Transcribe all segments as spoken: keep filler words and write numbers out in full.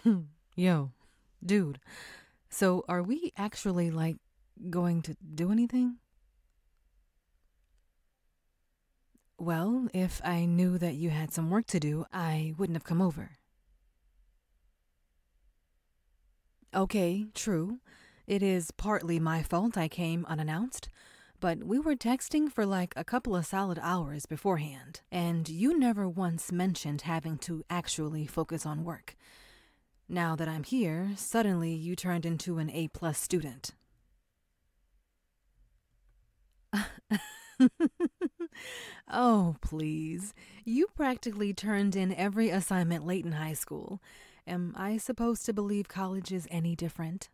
Yo, dude, so are we actually, like, going to do anything? Well, if I knew that you had some work to do, I wouldn't have come over. Okay, true. It is partly my fault I came unannounced, but we were texting for like a couple of solid hours beforehand, and you never once mentioned having to actually focus on work. Now that I'm here, suddenly you turned into an A plus student. Oh, please. You practically turned in every assignment late in high school. Am I supposed to believe college is any different?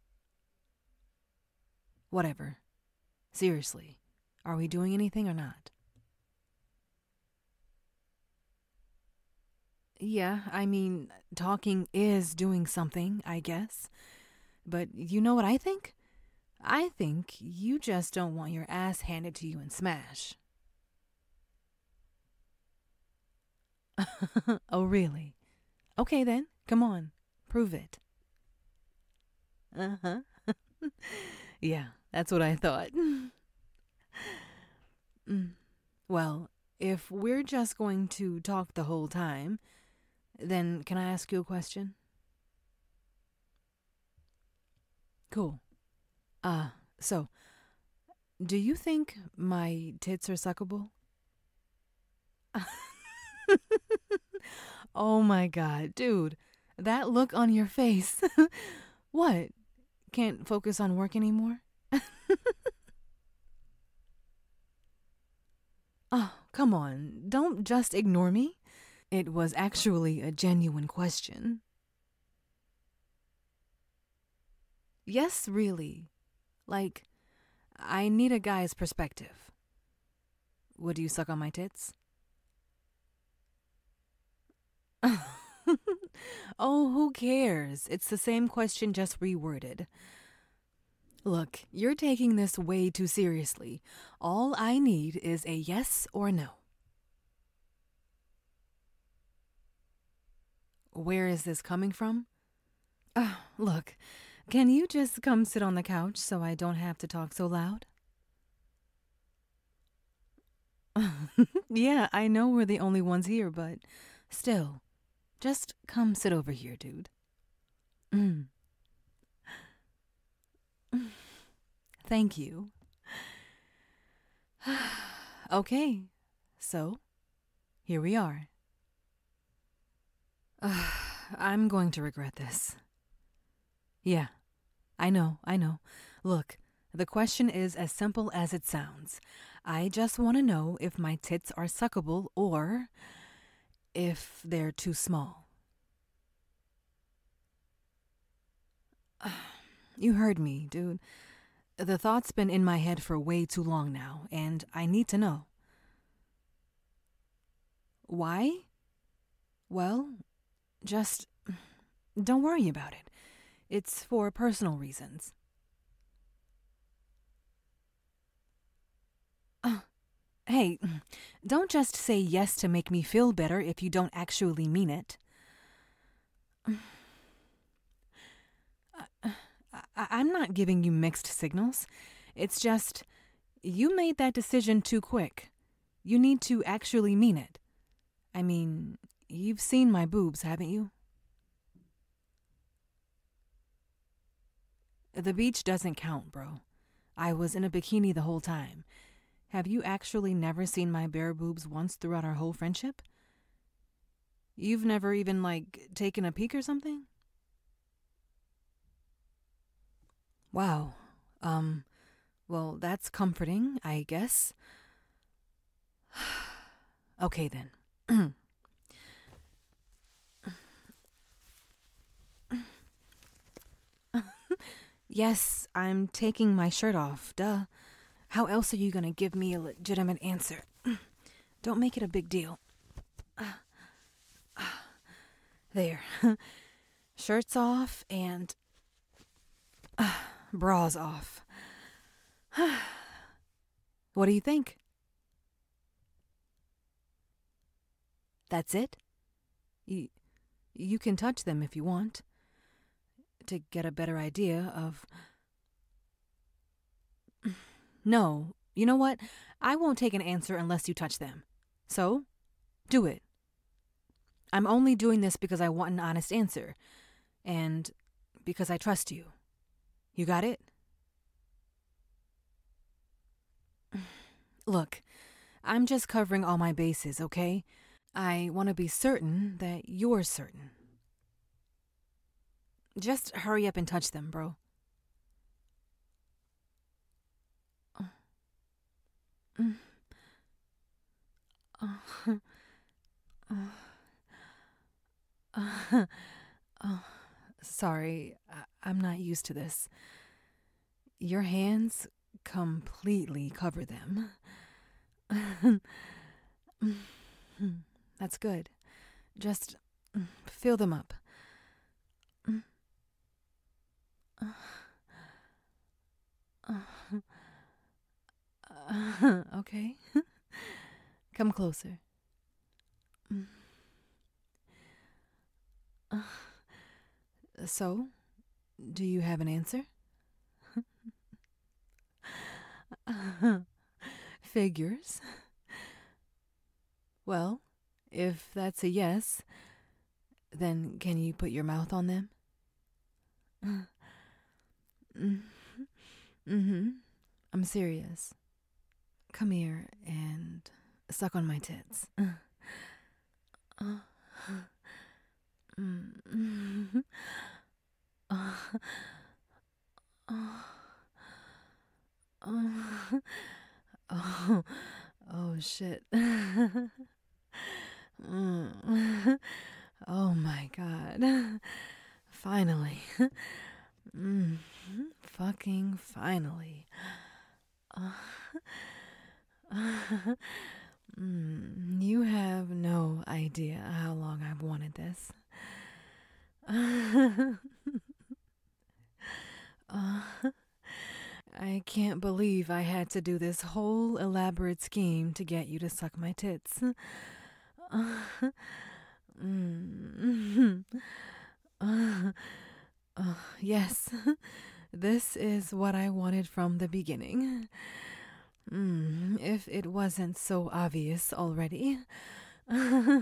Whatever. Seriously, are we doing anything or not? Yeah, I mean, talking is doing something, I guess. But you know what I think? I think you just don't want your ass handed to you in Smash. Oh, really? Okay then, come on, prove it. Uh huh. Yeah, that's what I thought. Mm. Well, if we're just going to talk the whole time, then can I ask you a question? Cool. Uh, so, do you think my tits are suckable? Oh my god, dude, that look on your face. What? Can't focus on work anymore? Oh, come on, don't just ignore me. It was actually a genuine question. Yes, really. Like, I need a guy's perspective. Would you suck on my tits? Oh, who cares? It's the same question, just reworded. Look, you're taking this way too seriously. All I need is a yes or no. Where is this coming from? Uh, look, can you just come sit on the couch so I don't have to talk so loud? Yeah, I know we're the only ones here, but still, just come sit over here, dude. Mm. Thank you. Okay, so here we are. Uh, I'm going to regret this. Yeah, I know, I know. Look, the question is as simple as it sounds. I just want to know if my tits are suckable or if they're too small. You heard me, dude. The thought's been in my head for way too long now, and I need to know. Why? Well, just don't worry about it. It's for personal reasons. Uh, hey, don't just say yes to make me feel better if you don't actually mean it. I- I'm not giving you mixed signals. It's just, you made that decision too quick. You need to actually mean it. I mean, you've seen my boobs, haven't you? The beach doesn't count, bro. I was in a bikini the whole time. Have you actually never seen my bare boobs once throughout our whole friendship? You've never even, like, taken a peek or something? Wow. Um, well, that's comforting, I guess. Okay then. Yes, I'm taking my shirt off, duh. How else are you gonna give me a legitimate answer? Don't make it a big deal. There. Shirts off and bras off. What do you think? That's it? You, You can touch them if you want, to get a better idea of... No, you know what? I won't take an answer unless you touch them. So, do it. I'm only doing this because I want an honest answer, and because I trust you. You got it? Look, I'm just covering all my bases, okay? I want to be certain that you're certain. Just hurry up and touch them, bro. Sorry, I- I'm not used to this. Your hands completely cover them. That's good. Just fill them up. Okay. Come closer. So, do you have an answer? Figures. Well, if that's a yes, then can you put your mouth on them? Mm-hmm. I'm serious. Come here and suck on my tits. Oh, oh shit. Oh my god. Finally. Mm, fucking finally. Mm, you have no idea how long I've wanted this. uh, I can't believe I had to do this whole elaborate scheme to get you to suck my tits. Mm. Uh, uh, yes, this is what I wanted from the beginning. Mm, if it wasn't so obvious already. uh,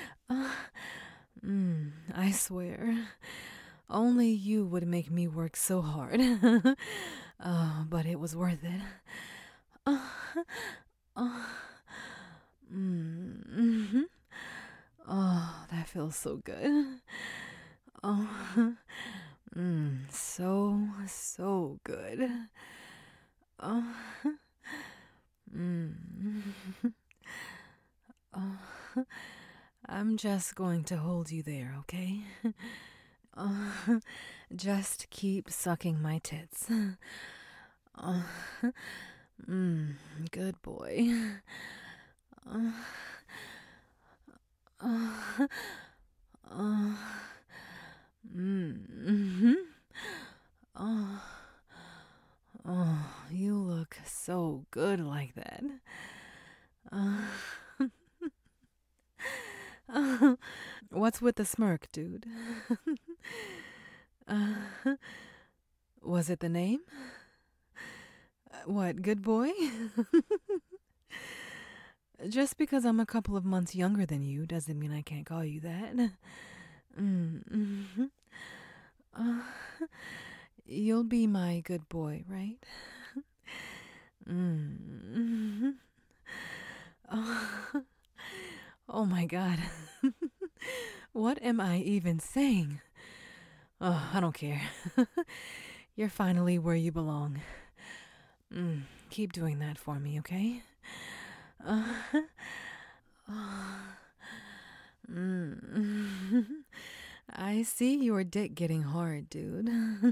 mm, I swear, only you would make me work so hard. uh, but it was worth it. Uh, uh, mm, oh, that feels so good. Oh, mm, so, so good. Oh, mm. Oh, I'm just going to hold you there, okay? Oh, just keep sucking my tits. Oh, mm, good boy. Oh, oh, oh, mm-hmm. Oh, oh, you look so good like that. Uh, uh, what's with the smirk, dude? uh, was it the name? Uh, What, good boy? Just because I'm a couple of months younger than you doesn't mean I can't call you that. Mm, mhm. Uh, you'll be my good boy, right? Mm, mhm. Oh, oh my God. What am I even saying? Oh, I don't care. You're finally where you belong. Mm, keep doing that for me, okay? Uh, mm. I see your dick getting hard, dude.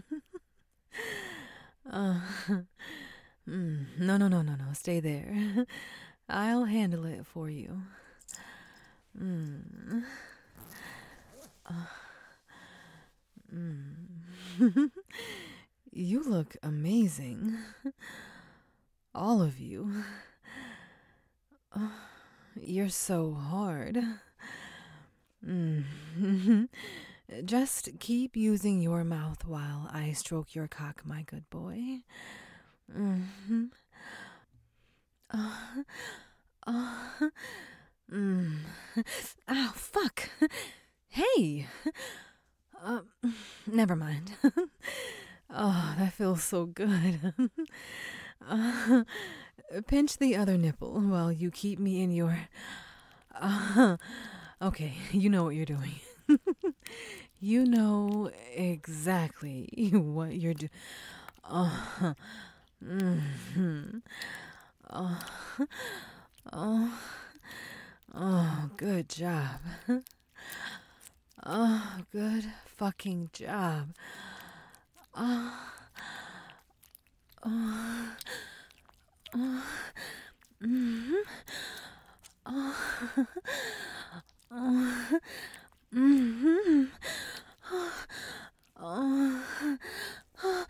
uh, mm, no, no, no, no, no. Stay there. I'll handle it for you. Mm. Uh, mm. You look amazing. All of you. Uh, you're so hard. Mm. Just keep using your mouth while I stroke your cock, my good boy. Mm-hmm. Uh, uh, mm. Ow, fuck. Hey. Uh, never mind. Oh, that feels so good. uh, pinch the other nipple while you keep me in your... Uh, okay, you know what you're doing. You know exactly what you're doing. Uh, mm-hmm. Oh, oh, oh, good job. Oh, good fucking job. Oh, oh, oh, mm-hmm. Oh, oh, mm-hmm. Oh, oh, oh,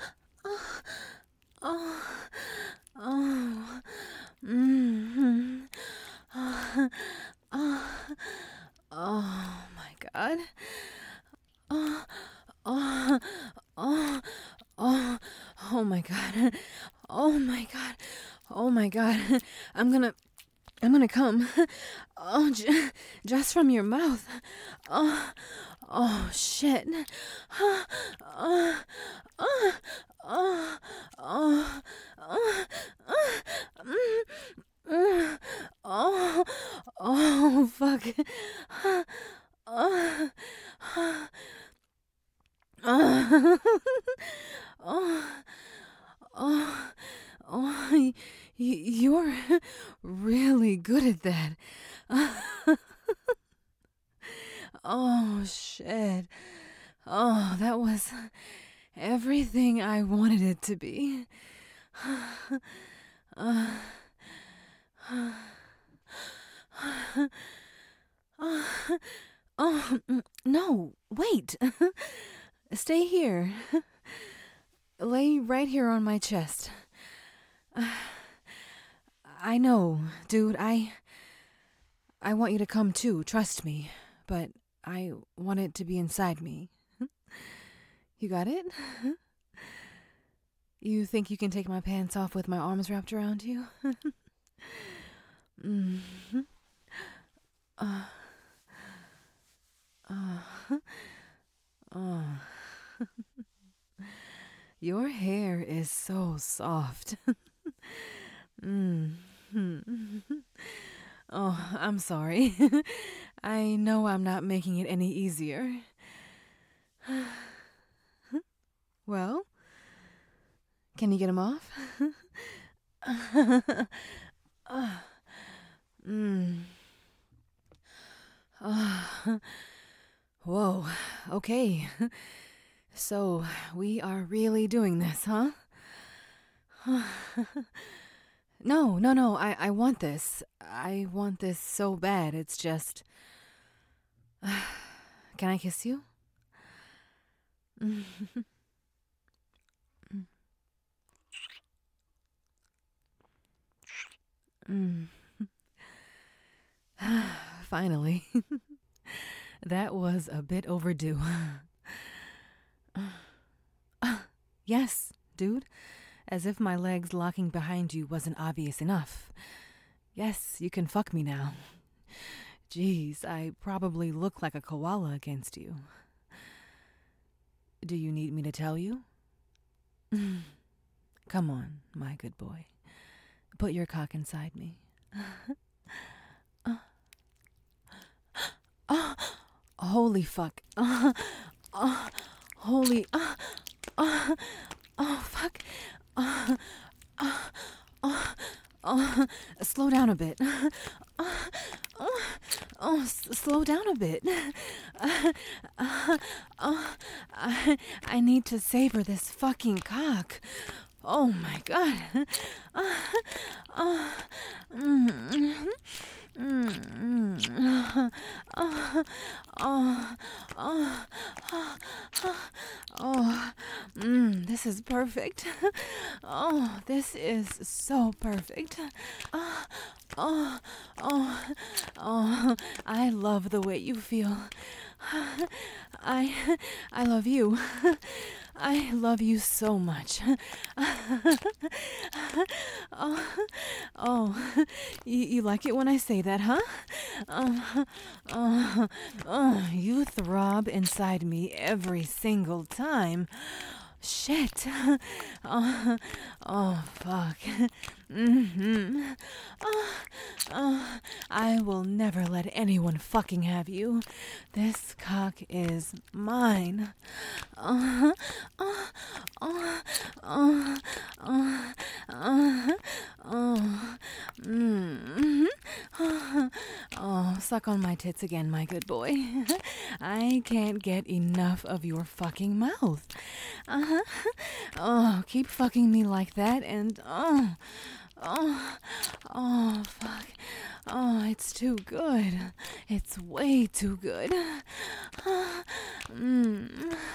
oh, oh, mm-hmm. Oh, oh, oh my God. Oh, oh, oh, oh, oh my God. Oh my God. Oh my God. I'm gonna, I'm gonna come. Oh, j- just from your mouth. Oh, oh shit. Oh, oh, oh, oh, oh, oh, oh, oh, oh, fuck. Oh, oh, oh, oh, oh, y- you're really good at that. Oh, shit. Oh, that was everything I wanted it to be. Uh, oh, no, wait. Stay here. Lay right here on my chest. I know, dude, I... I want you to come too, trust me. But I want it to be inside me. You got it? You think you can take my pants off with my arms wrapped around you? mm-hmm. uh, uh, uh. Your hair is so soft. mm-hmm. Oh, I'm sorry. I know I'm not making it any easier. Well, can you get him off? uh, mm. uh, whoa, okay. So, we are really doing this, huh? No, no, no, I, I want this. I want this so bad. It's just... Can I kiss you? Mm. Finally. That was a bit overdue. Yes, dude. As if my legs locking behind you wasn't obvious enough. Yes, you can fuck me now. Jeez, I probably look like a koala against you. Do you need me to tell you? Come on, my good boy. Put your cock inside me. uh, uh, holy fuck. Uh, uh, holy... Uh, uh, oh, fuck. Uh, uh, uh, uh, slow down a bit. Uh, uh, oh, s- slow down a bit. Uh, uh, uh, I, I need to savor this fucking cock. Oh my God. Uh, uh, mm, mm, mm, uh, uh, uh, uh, oh, mm, this is perfect. Oh, this is so perfect. Uh, Oh, oh, oh, I love the way you feel. I, I love you. I love you so much. Oh, oh, you, you like it when I say that, huh? Uh, uh, uh, you throb inside me every single time. Shit. Oh, oh fuck. Mm-hmm. Oh, oh, I will never let anyone fucking have you. This cock is mine. Uh, uh, uh, uh, uh, uh, uh, mm, uh, oh, suck on my tits again, my good boy. I can't get enough of your fucking mouth. Uh-huh. Oh, keep fucking me like that and oh, oh, oh, fuck. Oh, it's too good. It's way too good. Mm.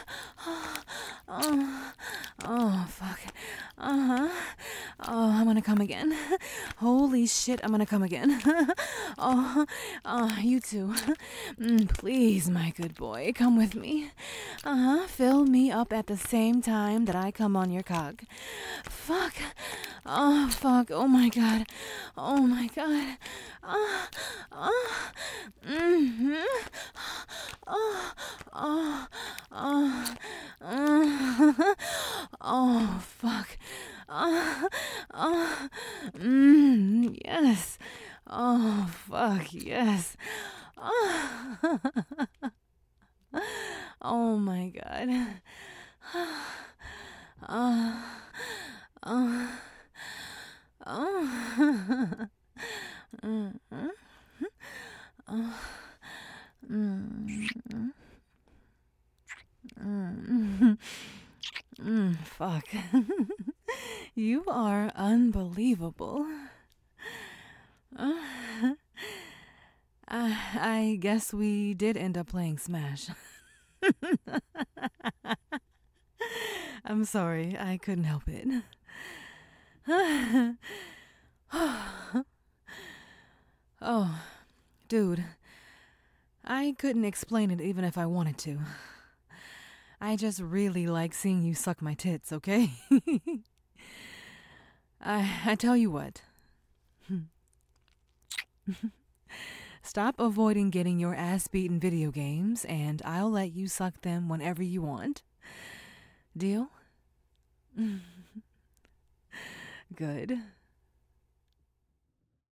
Oh, oh, fuck. Uh-huh. Oh, I'm gonna come again. Holy shit, I'm gonna come again. Oh, oh, you too. Mm, please, my good boy, come with me. Uh-huh. Fill me up at the same time that I come on your cock. Fuck. Oh, fuck. Oh, my God. Oh, my God. Oh, oh. Mm-hmm. Oh, oh, oh. Uh, oh, fuck. Uh, uh, mm, yes. Oh, fuck, yes. Oh, oh my God. Oh, oh, oh. Mm, mm, oh, mm, mm, mm, fuck. You are unbelievable. Uh, I, I guess we did end up playing Smash. I'm sorry, I couldn't help it. Oh, dude, I couldn't explain it even if I wanted to. I just really like seeing you suck my tits, okay? I, I tell you what. Stop avoiding getting your ass beat in video games, and I'll let you suck them whenever you want. Deal? Good.